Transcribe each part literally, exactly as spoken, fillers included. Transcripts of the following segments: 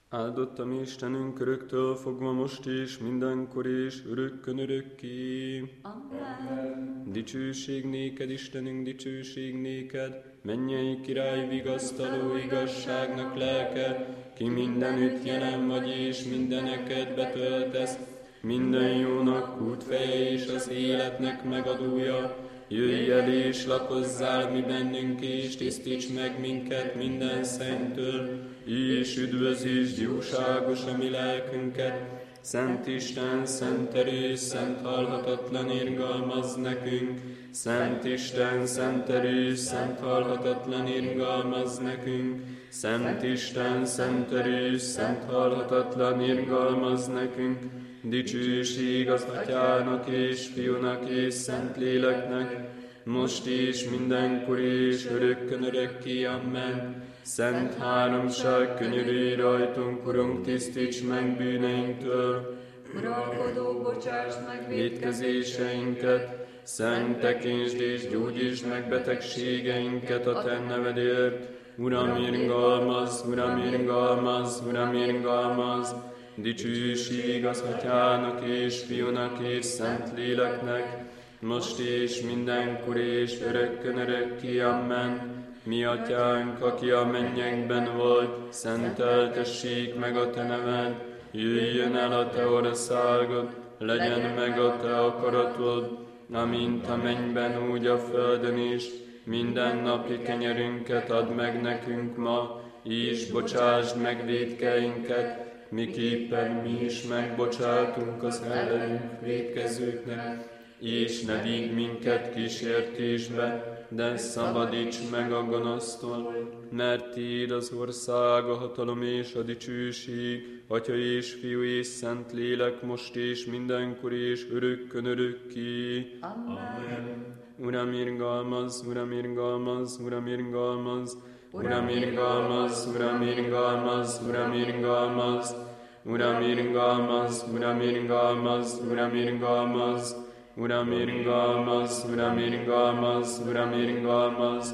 Áldott a mi Istenünk öröktől fogva most is, mindenkor és örökkön örökké. Amen. Dicsőség néked, Istenünk, dicsőség néked, mennyei király, vigasztaló igazságnak lelke, ki mindenütt jelen vagy és mindeneket betöltesz, minden jónak útfeje és az életnek megadója. Jöjj el és lakozzál mi bennünk, és tisztíts meg minket minden szentől, és üdvözítsd jóságos a mi lelkünket. Szent Isten, szent erős, szent halhatatlan irgalmazz nekünk. Szent Isten, szent erős, szent halhatatlan irgalmazz nekünk. Szent Isten, szent erős, szent halhatatlan irgalmazz nekünk. Dicsőség az Atyának és Fiúnak és Szentléleknek, most is, mindenkor és örökkön örökké. Amen. Szent háromság, könyörülj rajtunk, Urunk, tisztíts meg bűneinktől. Uralkodó, bocsásd meg vétkezéseinket, Szent tekintsd és gyógyítsd meg betegségeinket a Te nevedért. Uram, irgalmazz, Uram, irgalmazz, Uram, irgalmazz. Dicsőség az Atyának és Fiúnak és Szentléleknek, most és mindenkor és örökkön örökké. Amen. Mi Atyánk, aki a mennyekben vagy, szenteltessék meg a Te neved, jöjjön el a Te országod, legyen meg a Te akaratod, amint a mennyben, úgy a földön is. Minden napi kenyerünket add meg nekünk ma, és bocsásd meg vétkeinket, miképpen mi is megbocsátunk az ellenünk vétkezőknek, és ne vigy minket kísértésbe, de szabadíts meg a gonosztól, mert Tiéd az ország, a hatalom és a dicsőség, Atya és Fiú és Szentlélek, most és mindenkor és örökkön örökké. Amen. Uram, irgalmazz, Uram, irgalmazz, Uram, irgalmazz, Uram, irgalmazz, Uram, irgalmazz, Uram, irgalmazz, Uram, irgalmazz, Uram, irgalmazz, Uram, irgalmazz, Uram, irgalmazz, Uram, irgalmazz, Uram, irgalmazz.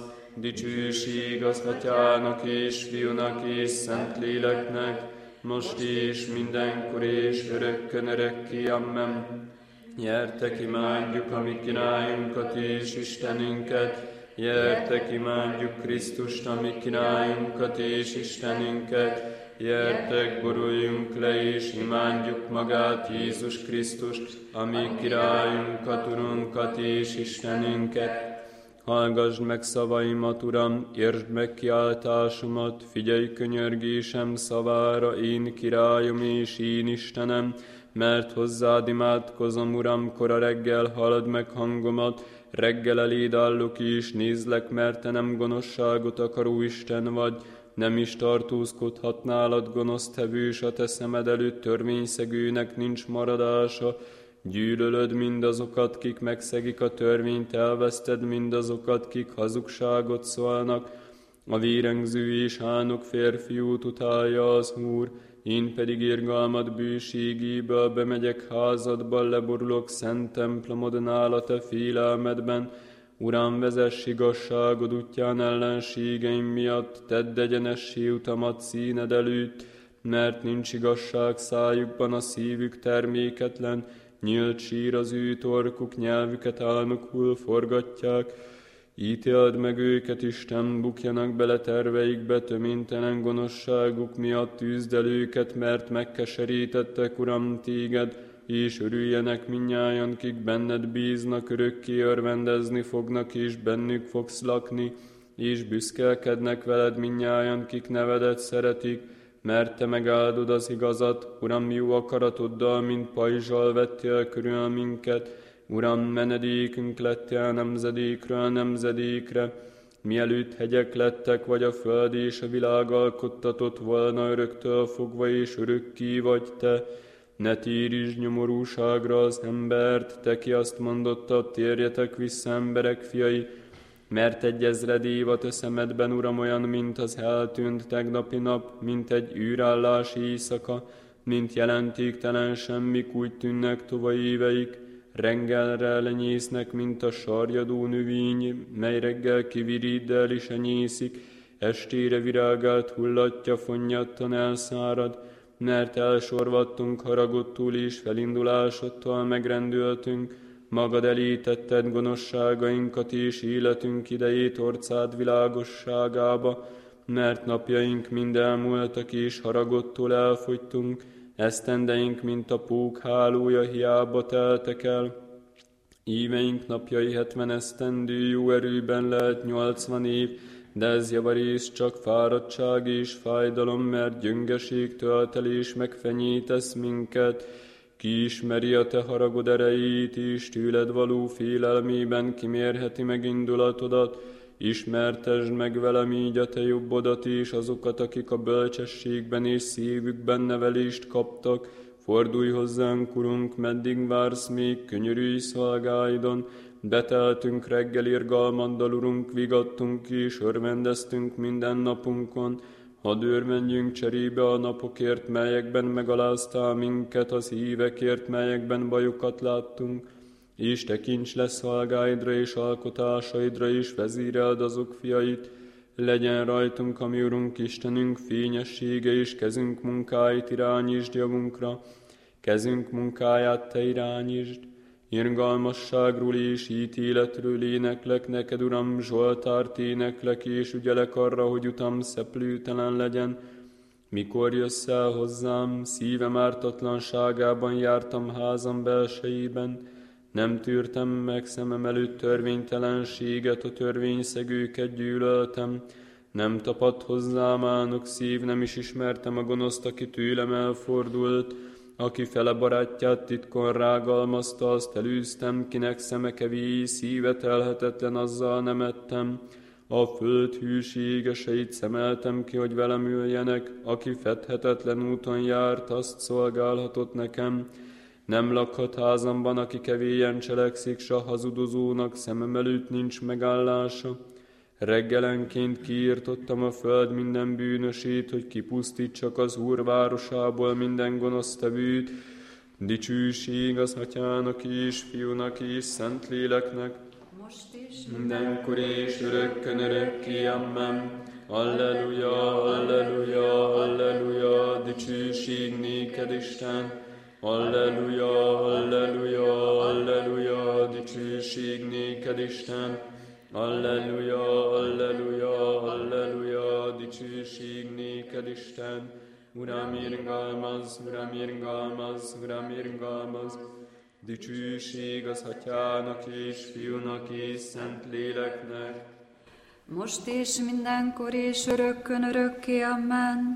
Dicsőség az Atyának és Fiúnak és Szentléleknek, most és mindenkor és örökkön örökké. Amen. Gyertek, imádjuk a mi királyunkat és Istenünket, gyertek, imádjuk Krisztust, a mi királyunkat és Istenünket, gyertek, boruljunk le és imádjuk magát, Jézus Krisztust, a mi királyunkat, Urunkat és Istenünket. Hallgass meg szavaimat, Uram, értsd meg kiáltásomat, figyelj könyörgésem szavára, én királyom és én Istenem, mert hozzád imádkozom, Uram, kora reggel halld meg hangomat, reggel eléd állok és nézlek, mert Te nem gonoszságot akaró Isten vagy, nem is tartózkodhat nálad gonosztevős, a Te szemed előtt törvényszegőnek nincs maradása. Gyűlölöd mindazokat, kik megszegik a törvényt, elveszted mindazokat, kik hazugságot szólnak. A vérengző és álnok férfiút utálja az Úr, én pedig irgalmad bőségéből bemegyek házadba, leborulok szent templomodnál a Te félelmedben. Uram, vezess igazságod útján ellenségeim miatt, tedd egyenessé utamat színed előtt, mert nincs igazság szájukban, a szívük terméketlen, nyílt sír az ő torkuk, nyelvüket álnokul forgatják. Ítéld meg őket, Isten, bukjanak bele terveikbe, töménytelen gonoszságuk miatt tűzd el őket, mert megkeserítettek, Uram, Téged, és örüljenek mindnyájan, kik benned bíznak, örökké örvendezni fognak, és bennük fogsz lakni, és büszkelkednek veled mindnyájan, kik nevedet szeretik, mert Te megáldod az igazat, Uram, jó akaratoddal, mint pajzsal vettél körül minket. Uram, menedékünk lettél nemzedékről nemzedékre, mielőtt hegyek lettek, vagy a föld és a világ alkottatott volna, öröktől fogva és örökké vagy Te. Ne térítsd nyomorúságra az embert, Te, ki azt mondottad, térjetek vissza, emberek fiai, mert egy ezred év a Te szemedben, Uram, olyan, mint az eltűnt tegnapi nap, mint egy űrállás éjszaka, mint jelentéktelen semmik, úgy tűnnek tova éveik, reggelre lenyésznek, mint a sarjadó növény, mely reggel kiviríd, el is enyészik, estére virágát hullatja, fonnyattan elszárad, mert elsorvadtunk haragottól és felindulásodtól megrendültünk, magad elítetted gonoszságainkat és életünk idejét orcád világosságába, mert napjaink mind elmúltak és haragottól elfogytunk, esztendeink, mint a pók hálója, hiába teltek el. Íveink napjai hetven esztendő, jó erőben lehet nyolcvan év, de ez javarész csak fáradtság és fájdalom, mert gyöngeség töltelés megfenyítesz minket. Ki ismeri a te haragod erejét, és tőled való félelmében kimérheti meg indulatodat, ismertesd meg velem így a te jobbodat és azokat, akik a bölcsességben és szívükben nevelést kaptak. Fordulj hozzánk, Urunk, meddig vársz még, könyörülj szolgáidon. Beteltünk reggel irgalmaddal, Urunk, vigadtunk és örvendeztünk minden napunkon. Hadd örvendjünk cserébe a napokért, melyekben megaláztál minket, az hívekért, melyekben bajokat láttunk. És tekints le szolgáidra és alkotásaidra, és vezéreld azok fiait. Legyen rajtunk, ami Urunk Istenünk fényessége, és kezünk munkáit irányítsd javunkra. Kezünk munkáját te irányítsd. Irgalmasságról és ítéletről éneklek neked, Uram, Zsoltárt éneklek, és ügyelek arra, hogy utam szeplőtelen legyen. Mikor jössz el hozzám, szívem ártatlanságában jártam házam belsejében, nem tűrtem meg szemem előtt törvénytelenséget, a törvényszegőket gyűlöltem, nem tapadt hozzám álnok szív, nem is ismertem a gonoszt, aki tőlem elfordult, aki fele barátját titkon rágalmazta, azt elűztem, kinek szeme kevély, szíve telhetetlen, azzal nem ettem. A föld hűségeseit szemeltem ki, hogy velem üljenek, aki fedhetetlen úton járt, azt szolgálhatott nekem. Nem lakhat házamban, aki kevélyen cselekszik, s a hazudozónak szemem előtt nincs megállása. Reggelenként kiírtottam a föld minden bűnösét, hogy kipusztítsak az Úr városából minden gonosztevőt. Dicsőség az Atyának és Fiúnak és Szentléleknek, most is, mindenkor és örökkön örökké, amen. Alleluja, alleluja, alleluja, dicsőség néked, Isten. Alleluja, alleluja, alleluja, dicsőség néked, Isten. Alleluja, alleluja, alleluja, dicsőség néked, Isten. Uram, irgalmaz, Uram, irgalmaz, Uram, irgalmaz. Dicsőség az Atyának és Fiúnak és Szentléleknek, most és mindenkor és örökkön örökké, amen.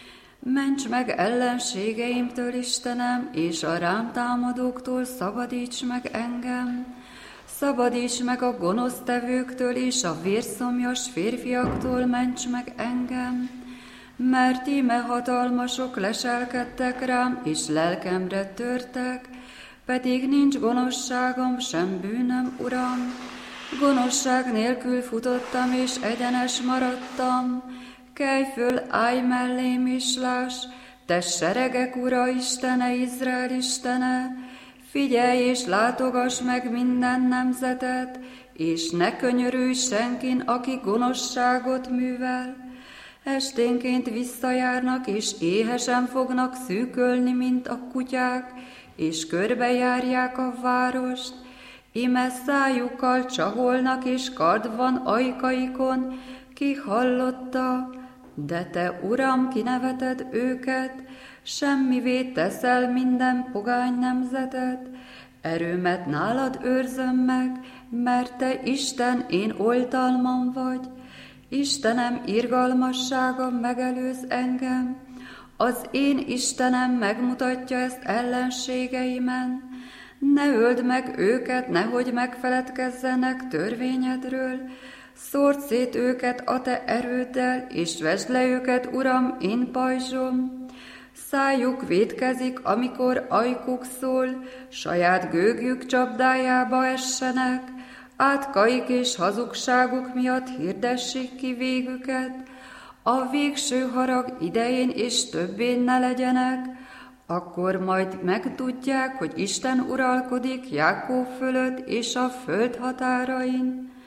Ments meg ellenségeimtől, Istenem, és a rám támadóktól szabadíts meg engem. Szabadíts meg a gonosztevőktől és a vérszomjas férfiaktól, ments meg engem. Mert íme hatalmasok leselkedtek rám, és lelkemre törtek, pedig nincs gonoszságom, sem bűnöm, Uram. Gonoszság nélkül futottam, és egyenes maradtam. Kelj föl, állj mellém, és láss, te seregek Ura, Istene, Izrael Istene. Figyelj és látogass meg minden nemzetet, és ne könyörülj senkin, aki gonoszságot művel. Esténként visszajárnak, és éhesen fognak szűkölni, mint a kutyák, és körbejárják a várost. Ime szájukkal csaholnak, és kard van ajkaikon, ki hallotta, de te, Uram, kineveted őket, semmivé teszel minden pogány nemzetet. Erőmet nálad őrzöm meg, mert te Isten, én oltalmam vagy. Istenem irgalmassága megelőz engem, az én Istenem megmutatja ezt ellenségeimen. Ne öld meg őket, nehogy megfeledkezzenek törvényedről. Szórd szét őket a te erőddel, és vesd le őket, Uram, én pajzsom. Szájuk vétkezik, amikor ajkuk szól, saját gőgjük csapdájába essenek. Átkaik és hazugságuk miatt hirdessék ki végüket. A végső harag idején és többén ne legyenek, akkor majd megtudják, hogy Isten uralkodik Jákob fölött és a föld határain.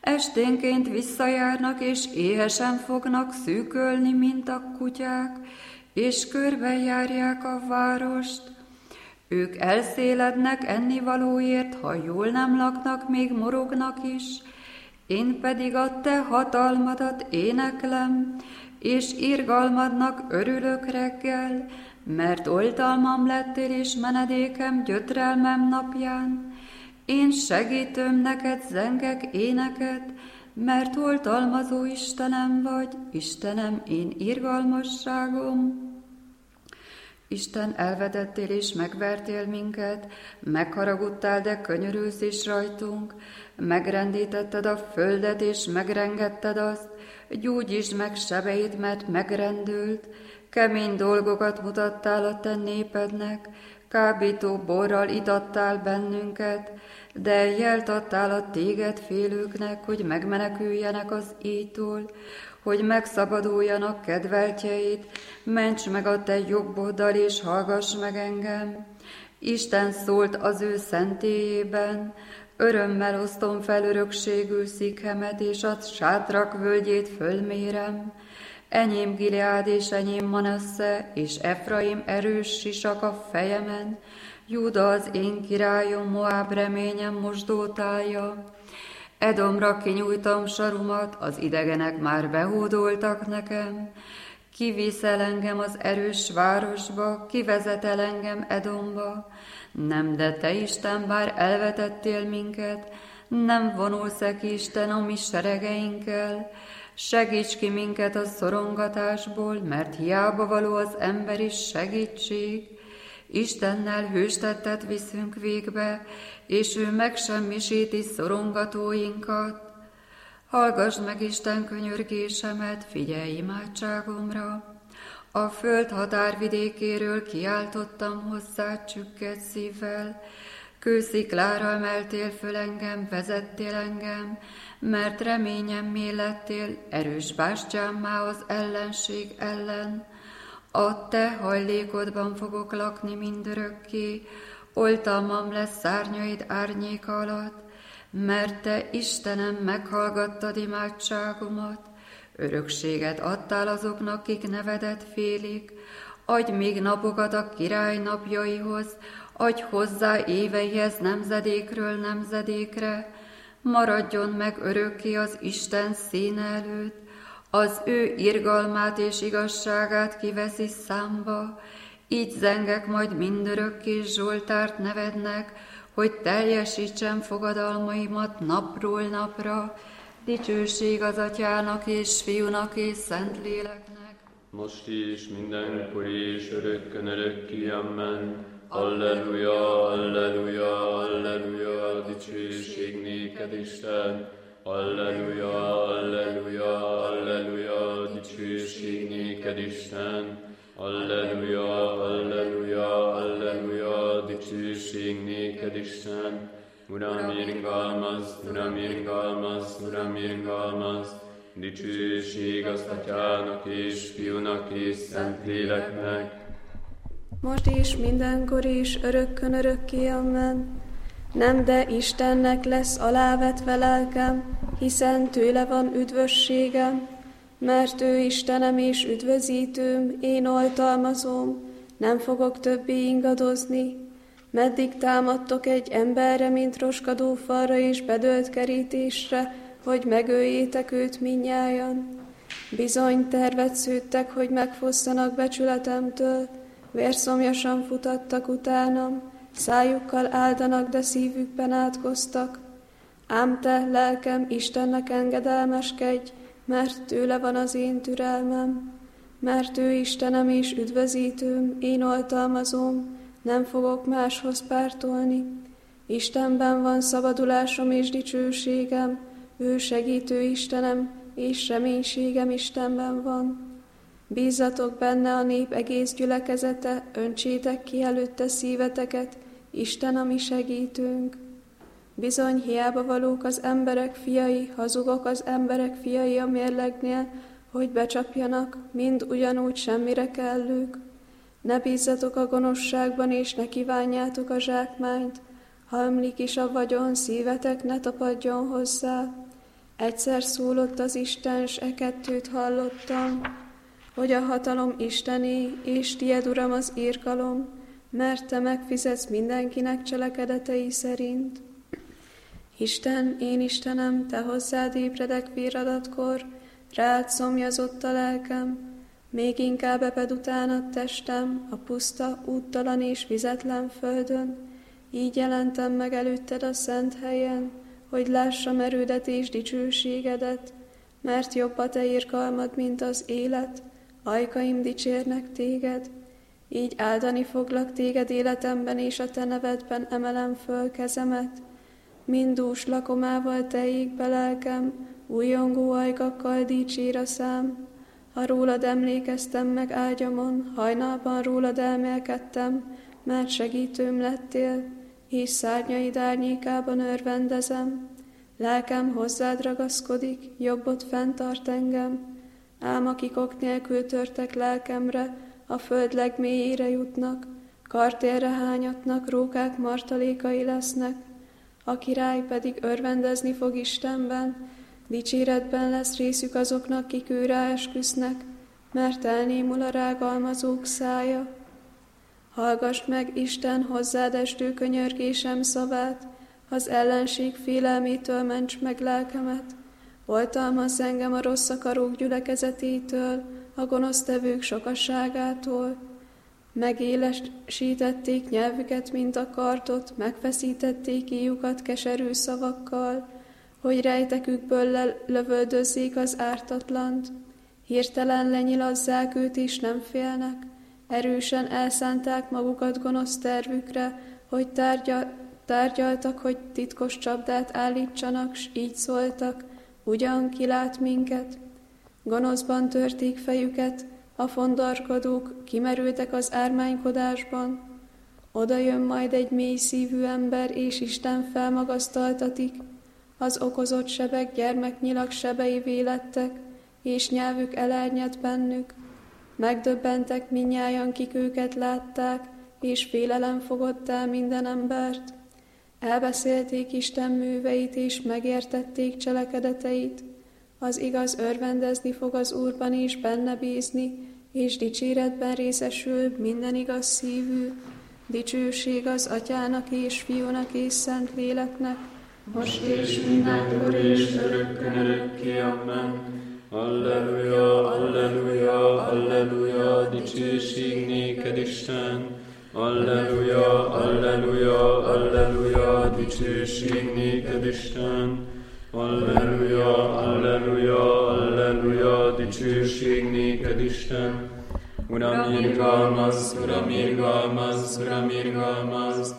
Esténként visszajárnak, és éhesen fognak szűkölni, mint a kutyák, és körbejárják a várost. Ők elszélednek ennivalóért, ha jól nem laknak, még morognak is. Én pedig a te hatalmadat éneklem, és irgalmadnak örülök reggel, mert oltalmam lettél, és menedékem gyötrelmem napján. Én segítőm neked zengek éneket, mert oltalmazó Istenem vagy, Istenem, én irgalmasságom. Isten, elvedettél és megvertél minket, megharagudtál, de könyörülsz is rajtunk, megrendítetted a földet és megrengetted azt, gyógyítsd meg sebeit, mert megrendült, kemény dolgokat mutattál a te népednek, kábító borral itattál bennünket, de jelt adtál a téged félőknek, hogy megmeneküljenek az íjtól, hogy megszabaduljanak kedveltjeid, ments meg a te jobboddal, és hallgass meg engem. Isten szólt az ő szentélyében, örömmel osztom fel örökségül Szikhemet, és a sátrak völgyét fölmérem. Enyém Gileád és enyém Manasse, és Efraim erős sisak a fejemen, Júda az én királyom, Moáb reményem mosdótálja. Edomra kinyújtam sarumat, az idegenek már behódoltak nekem. Kivisz el engem az erős városba, kivezet el engem Edomba. Nem, de te Isten, bár elvetettél minket, nem vonulsz-e ki, Isten, a mi seregeinkkel. Segíts ki minket a szorongatásból, mert hiába való az emberi segítség. Istennel hőstettet viszünk végbe, és ő megsemmisíti szorongatóinkat. Hallgass meg Isten könyörgésemet, figyelj imádságomra. A föld határvidékéről kiáltottam hozzá csükkedt szívvel. Kősziklára emeltél föl engem, vezettél engem, mert reményemmé lettél, erős bástyámmá az ellenség ellen. A te hajlékodban fogok lakni mindörökké, oltalmam lesz szárnyaid árnyéka alatt, mert te, Istenem, meghallgattad imádságomat, örökséget adtál azoknak, kik nevedet félik, adj még napokat a király napjaihoz, adj hozzá éveihez nemzedékről nemzedékre, maradjon meg örökké az Isten színe előtt, az ő irgalmát és igazságát kiveszi számba, így zengek majd mindörökké Zsoltárt nevednek, hogy teljesítsem fogadalmaimat napról napra, dicsőség az Atyának és Fiúnak és Szentléleknek. Most is, mindenkor is, örökkön örökké, amen. Alleluja, alleluja, alleluja, dicsőség néked, Isten. Alleluja, alleluja, alleluja, dicsőség néked, Isten. Alleluja, alleluja, alleluja, dicsőség néked, Isten. Uram, irgalmaz, Uram, irgalmaz, Uram, irgalmaz, dicsőség az Atyának és Fiúnak és Szentléleknek. Most is, mindenkor is, örökkön örökké, amen. Nem, de Istennek lesz alávetve lelkem, hiszen tőle van üdvösségem, mert ő Istenem és üdvözítőm, én oltalmazom, nem fogok többé ingadozni. Meddig támadtok egy emberre, mint roskadó falra és bedölt kerítésre, hogy megöljétek őt mindnyájan? Bizony tervet szőttek, hogy megfosszanak becsületemtől, vérszomjasan futattak utánam, szájukkal áldanak, de szívükben átkoztak. Ám te, lelkem, Istennek engedelmeskedj, mert tőle van az én türelmem. Mert ő Istenem és üdvözítőm, én oltalmazom, nem fogok máshoz pártolni. Istenben van szabadulásom és dicsőségem, ő segítő Istenem, és reménységem Istenben van. Bízzatok benne a nép egész gyülekezete, öntsétek ki előtte szíveteket, Isten a mi segítőnk. Bizony hiába valók az emberek fiai, hazugok az emberek fiai a mérlegnél, hogy becsapjanak, mind ugyanúgy semmire kellők. Ne bízzatok a gonoszságban, és ne kívánjátok a zsákmányt, ha ömlik is a vagyon, szívetek ne tapadjon hozzá. Egyszer szólott az Isten, s e kettőt hallottam, hogy a hatalom Istené, és tied, Uram, az irgalom, mert te megfizetsz mindenkinek cselekedetei szerint. Isten, én Istenem, te hozzád ébredek virradatkor, rád szomjazott a lelkem, még inkább eped utánad testem, a puszta, úttalan és vizetlen földön. Így jelentem meg előtted a szent helyen, hogy lássam erődet és dicsőségedet, mert jobb a te irgalmad, mint az élet, ajkaim dicsérnek téged. Így áldani foglak téged életemben, és a te nevedben emelem föl kezemet. Mind dús lakomával teljék be lelkem, újongó ajkakkal dicsér a szám. Ha rólad emlékeztem meg ágyamon, hajnalban rólad elmélkedtem, mert segítőm lettél, és szárnyaid árnyékában örvendezem. Lelkem hozzád ragaszkodik, jobbot fenntart engem, ám akik ok nélkül törtek lelkemre, a föld legmélyére jutnak, kartérre hányatnak, rókák martalékai lesznek. A király pedig örvendezni fog Istenben, dicséretben lesz részük azoknak, kik őre esküsznek, mert elnémul a rágalmazók szája. Hallgassd meg, Isten, hozzád estő könyörgésem szavát, az ellenség félelmétől ments meg lelkemet. Oltalmazz engem a rossz akarók gyülekezetétől, a gonosztevők sokasságától. Megélesítették nyelvüket, mint a kardot, megfeszítették íjukat keserű szavakkal, hogy rejtekükből lövöldözzék az ártatlant. Hirtelen lenyilazzák őt, és nem félnek. Erősen elszánták magukat gonosz tervükre, hogy tárgyal, tárgyaltak, hogy titkos csapdát állítsanak, s így szóltak, ugyan kilát minket. Gonoszban törték fejüket, a fondarkodók kimerültek az ármánykodásban. Oda jön majd egy mély szívű ember, és Isten felmagasztaltatik. Az okozott sebek gyermeknyilak sebeivé lettek, és nyelvük elárnyadt bennük. Megdöbbentek mindnyájan, kik őket látták, és félelem fogott el minden embert. Elbeszélték Isten műveit, és megértették cselekedeteit. Az igaz örvendezni fog az Úrban, és benne bízni, és dicséretben részesül minden igaz szívű. Dicsőség az Atyának és Fiúnak és Szent Léleknek, most és mindenkor és örökkön örökké, amen. Alleluja, alleluja, alleluja, dicsőség néked, Isten. Alleluja, alleluja, alleluja, dicsőség néked, Isten. Alleluja, alleluja, alleluja, dicsőség néked, Isten. Uram, irgalmaz, Uram, irgalmaz, Uram, irgalmaz,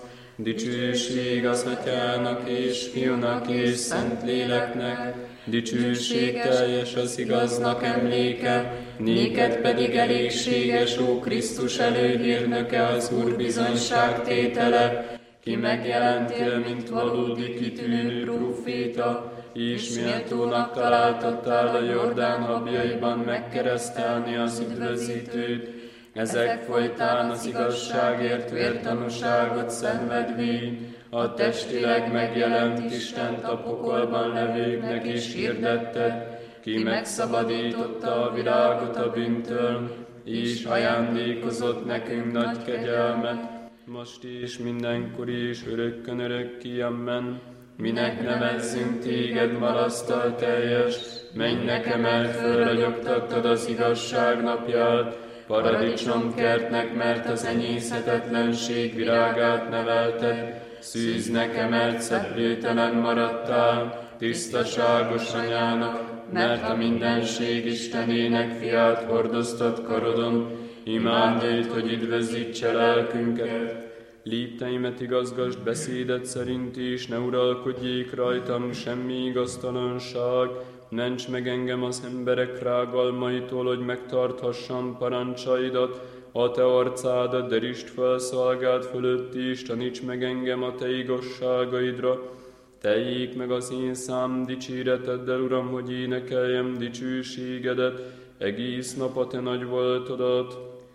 dicsőség az Atyának és Fiúnak és Szent Léleknek, dicsőség teljes az igaznak emléke, néked pedig elégséges, ó Krisztus előhírnöke, az Úr bizonyságtétele, ki megjelentél, mint valódi kitűnő próféta, és méltónak találtattál a Jordán habjaiban megkeresztelni az üdvözítőt, ezek folytán az igazságért vértanúságot szenvedvén, a testileg megjelent Istent a pokolban levőknek is hirdetted, ki megszabadította a világot a bűntől, és ajándékozott nekünk nagy kegyelmet, most is, mindenkor is, örökkön örökké, amen. Minek nevezzünk téged, marasztal teljes, mennynek emelt föl, ragyogtattad az igazság napját, paradicsomkertnek, mert az enyészhetetlenség virágát nevelted, szűznek emelt szeplőtelen maradtál, tisztaságos anyának, mert a mindenség Istenének fiát hordoztat karodon, imádd őt, hogy üdvözítse lelkünket. Lépteimet igazgasd beszédet szerint is, ne uralkodjék rajtam semmi igaztalanság, ments meg engem az emberek rágalmaitól, hogy megtarthassam parancsaidat, a te arcádat derist fel szolgád fölött is, taníts meg engem a te igazságaidra. Teljék meg az én szám dicséreteddel, Uram, hogy énekeljem dicsőségedet, egész nap a te nagy voltodat.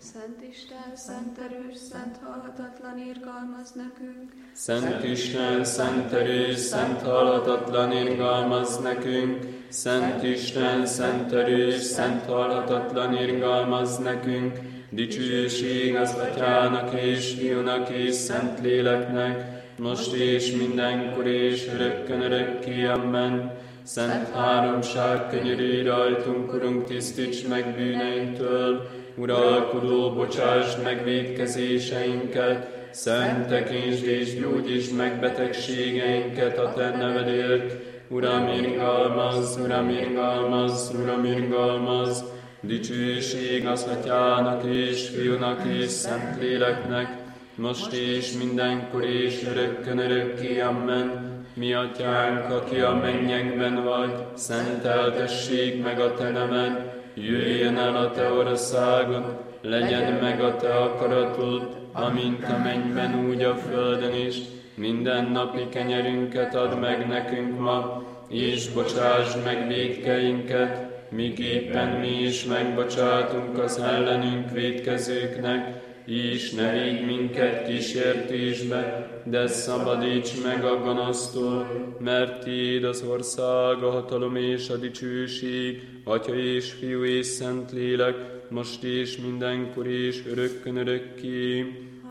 Szent Isten, szent erős, szent halhatatlan, irgalmaz nekünk. Szent Isten, szent erős, szent halhatatlan, irgalmaz nekünk. Szent Isten, szent erős, szent halhatatlan, irgalmaz nekünk. Dicsőség az Atyának és Fiúnak és Szent Léleknek, most és mindenkor és örökkön örökké. Amen. Szent háromság, könyörülj rajtunk, Urunk, tisztíts meg bűneinktől. Uralkodó, bocsásd meg vétkezéseinket, Szent tekintsd és gyógyítsd meg betegségeinket a Te nevedért. Uram, irgalmazz, Uram, irgalmazz, Uram, irgalmazz. Dicsőség az Atyának és Fiúnak és Szent Léleknek, most és mindenkor és örökkön örökké. Amen. Mi Atyánk, aki a mennyekben vagy, szenteltessék meg a Te neved, jöjjön el a Te országod, legyen meg a Te akaratod, amint a mennyben, úgy a földön is. Minden napi kenyerünket add meg nekünk ma, és bocsásd meg vétkeinket, miképpen mi is megbocsátunk az ellenünk vétkezőknek, és ne védj minket kísértésbe, de szabadíts meg a gonosztól, mert Tiéd az ország, a hatalom és a dicsőség, Atya és Fiú és Szent Lélek, most és mindenkor és örökkön örökké.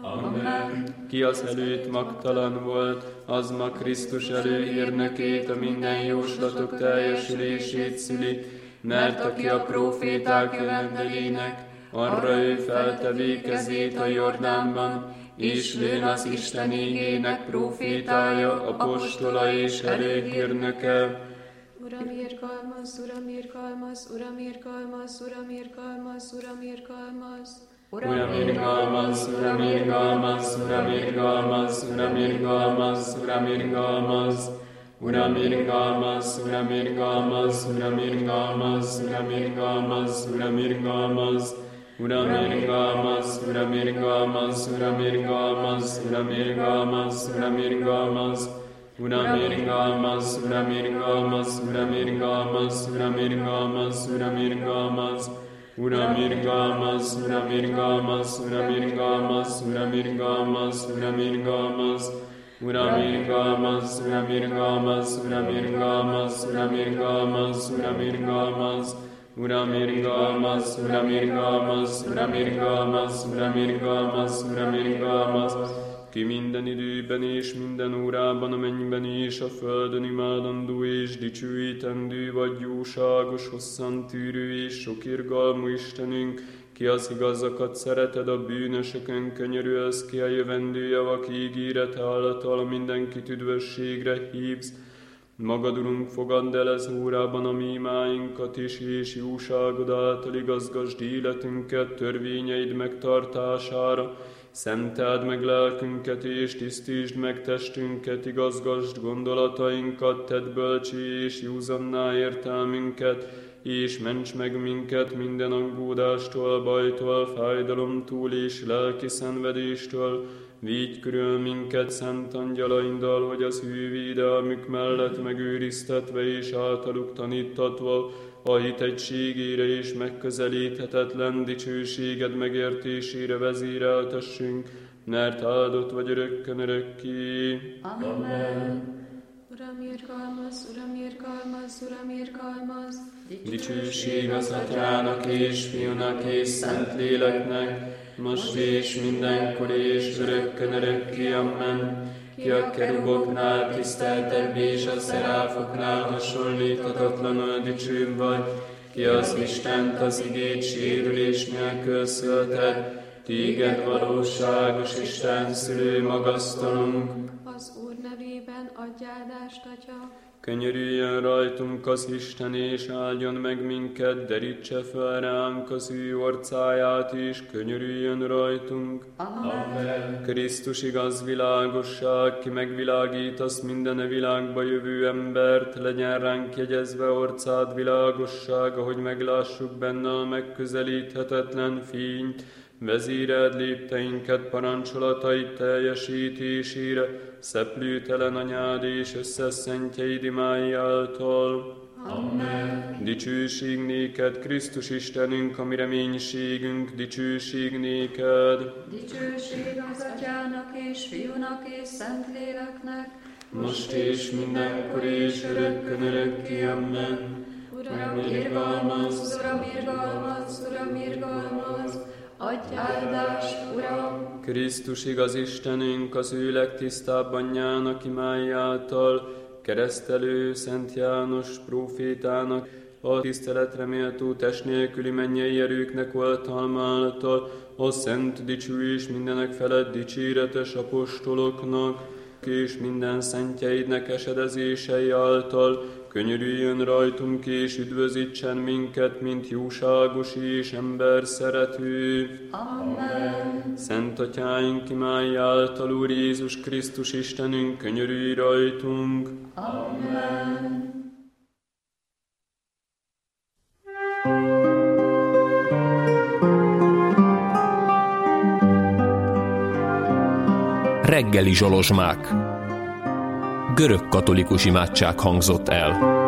Amen. Ki az előtt magtalan volt, az ma Krisztus előhírnökét, a minden jóslatok teljesülését szüli, mert aki a próféták jövendelének, arra ő feltevé kezét a Jordánban, és lőn az Isten igének prófétája, apostola és előhírnöke. Uram, irgalmazz, Uram, irgalmazz, Uram, irgalmazz, Uram, irgalmazz, Uram, irgalmazz. Uram, irgalmazz, Uram, irgalmazz, Uram, irgalmazz, Uram, irgalmazz, Uram, irgalmazz. Uram, irgalmazz, Uram, irgalmazz, Uram, irgalmazz, Uram, irgalmazz, Uram, irgalmazz. Uram, irgalmazz, Uram, irgalmazz, Uram, irgalmazz, Uram, irgalmazz, Uram, irgalmazz. Uram, irgalmazz, Uram, irgalmazz, Uram, irgalmazz, Uram, irgalmazz, Uram, irgalmazz. Uram, irgalmazz, Uram, irgalmazz, Uram, irgalmazz, Uram, irgalmazz, Uram, irgalmazz. Uram, irgalmazz, Uram, irgalmazz, Uram, irgalmazz, Uram, irgalmazz, Uram, irgalmazz. Uram, irgalmazz, Uram, irgalmazz, Uram, irgalmazz, Uram, irgalmazz, Uram, irgalmazz. Ki minden időben és minden órában a mennyben és a földön imádandó és dicsőítendő vagy, jóságos, hosszantűrő és sok irgalmú Istenünk, ki az igazakat szereted, a bűnösökön könyörülsz, ki a jövendő javak ígérete által mindenkit üdvösségre hívsz. Magad, Urunk, fogadd el ez órában a mi imáinkat is, és jóságod által igazgasd életünket törvényeid megtartására. Szenteld meg lelkünket, és tisztítsd meg testünket, igazgasd gondolatainkat, tedd bölcsé és józanná értelmünket, és ments meg minket minden aggódástól, bajtól, fájdalomtól és lelki szenvedéstől. Védj körül minket szent angyalaiddal, hogy az ő védelmük mellett megőriztetve és általuk tanítatva a hit egységére és megközelíthetetlen dicsőséged megértésére vezéreltessünk, mert áldott vagy örökkön örökké. Amen. Uram, irgalmazz, Uram, irgalmazz, Uram, irgalmazz. Dicsőség az Atyának és Fiúnak és Szent Léleknek, most és mindenkor és örökkön örökké. Amen. Ki a keruboknál tiszteltebb és a szeráfoknál hasonlíthatatlanul dicsőbb vagy, ki az Istent az igét sérülés nélkül szölted, téged valóságos Isten szülő magasztalunk. Az Úr nevében adj áldást, Atya. Könyörüljön rajtunk az Isten, és áldjon meg minket, derítse fel ránk az ő orcáját, és könyörüljön rajtunk. Amen. Krisztus igaz világosság, ki megvilágítasz minden világba jövő embert, legyen ránk jegyezve orcád világossága, hogy meglássuk benne a megközelíthetetlen fényt, vezéreld lépteinket parancsolatait teljesítésére, szeplőtelen anyád és összes szentjeid imái által. Amen. Dicsőség néked, Krisztus Istenünk, a mi reménységünk, dicsőség néked. Dicsőség az Atyának és Fiúnak és Szentléleknek, Most és mindenkor és örökkön örökké. Amen. Uram, irgalmaz, Uram, irgalmaz, Uram, irgalmaz, adj áldást, Uram! Krisztus igaz Istenünk, az ő legtisztább anyjának imájától, keresztelő Szent János prófétának, a tiszteletre méltó test nélküli mennyei erőknek oltalmáltal, a szent, dicső és mindenek felett dicséretes apostoloknak, és minden szentjeidnek esedezései által könyörüljön rajtunk és üdvözítsen minket, mint jóságos és ember szerető. Amen. Szent Atyáink imái által, Úr Jézus Krisztus Istenünk, könyörülj rajtunk. Amen. Reggeli zsolozsmák. Görög katolikus imádság hangzott el.